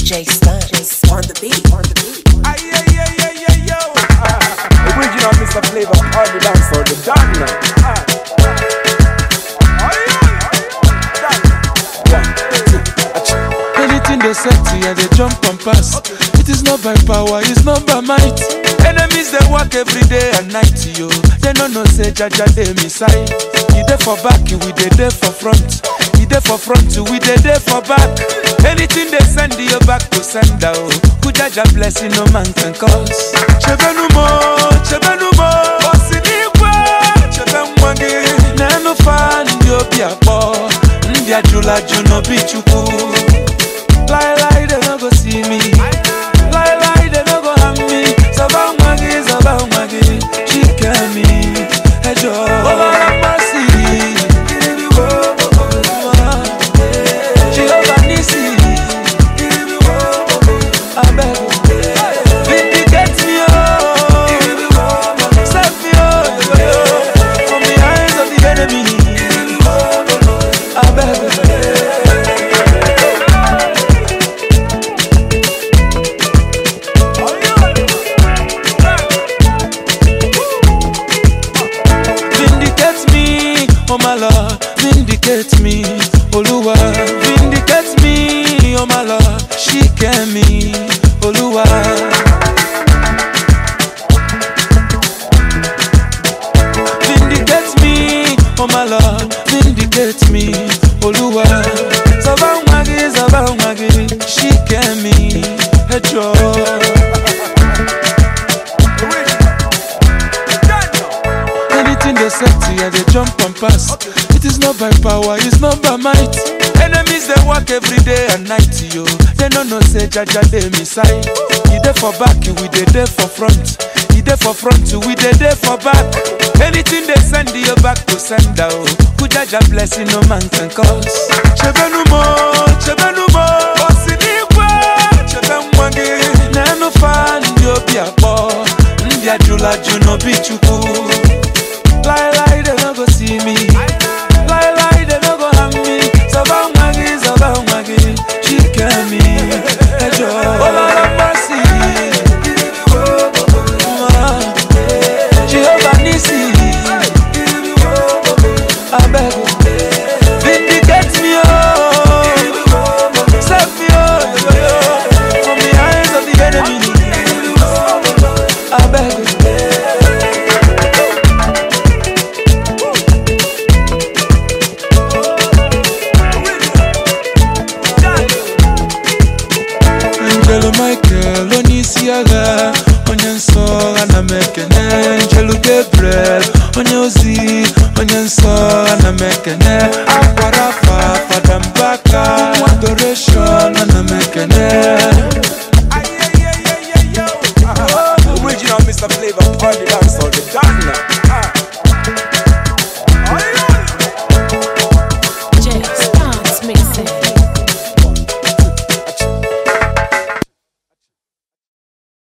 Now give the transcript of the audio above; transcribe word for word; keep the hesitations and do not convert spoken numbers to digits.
J Stunts on the beat, on the beat. Aye, yeah, yeah, yeah, yeah, yo. Uh, original Mister Flavor, party dancer, the Donna. Uh, Anything they set to you, they jump and pass. Okay. It is not by power, it's not by might. Enemies they work every day and night, yo. They no no say Jaja they missile. You there for back, we they there for front. You there for front, we they there for back. Anything they send you back to send out. Who Jaja blessing no man can cause. Chebenumo, chebenumo, osiniwa, chebemwangi. Nano fan yo biabo, ndia jula juno bichuku. Lie, lie, they no go see me. Lie, lie, they no go have me. Sabang magi, sabang magi. She can me. Hey, Joe. Oh, my mercy. She over Nisi. I beg you. Vindicate me, oh. Save me, oh. From the eyes of the enemy. I beg you. Oh my Lord, vindicate me, Oluwa. Vindicate me, oh my Lord, she can me, Oluwa. Vindicate me, oh my Lord, vindicate me, Oluwa. Sabang magi, sabang magi, she can me, hey Joe. Anything they set to you, they jump and pass. Okay. It is not by power, it's not by might. Enemies they work every day and night, yo. They no no say Jaja they missile. You there for back, we they there for front. You there for front, we they there for back. Anything they send you back to send out. Who Jaja blessing no man can cause. Chebenumo, chebenumo, osiniwa, chebemwangi. Nano fan yo biabo, ndia jula juno bichuku. Lie, lie, they no go see me. Lie, lie, they no go have me. Sabang magi, sabang magi. She can me. Hey, Joe. Oh, Lord of mercy. Jehovah Nisi. I beg you. Vindicate me, oh. Save me, oh. From the eyes of the enemy. I beg you. Michael, Onisiaga, Onion Song, and American Angelo Gabriel, Onyozi, Onion Song, and American Aquarafa, Fadambaka, Adoration, and American